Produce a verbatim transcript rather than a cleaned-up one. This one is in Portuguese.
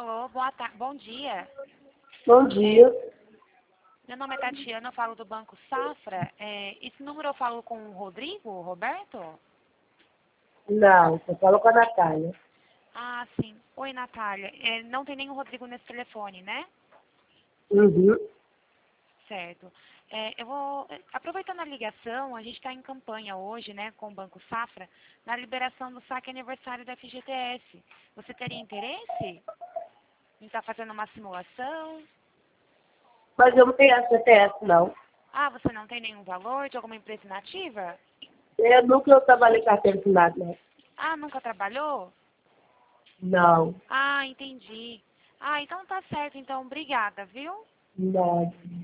Alô, boa tarde, bom dia. Bom dia. Meu nome é Tatiana, eu falo do Banco Safra. É, esse número eu falo com o Rodrigo, o Roberto? Não, você fala com a Natália. Ah, sim. Oi, Natália. É, não tem nenhum Rodrigo nesse telefone, né? Uhum. Certo. É, eu vou, aproveitando a ligação, a gente está em campanha hoje, né, com o Banco Safra, na liberação do saque aniversário da F G T S. Você teria interesse em estar fazendo uma simulação? Mas eu não tenho F G T S, não. Ah, você não tem nenhum valor de alguma empresa inativa? Eu nunca eu trabalhei carteira assinada, não. Ah, nunca trabalhou? Não, Ah, entendi. Ah, então tá certo, então. Obrigada, viu? não.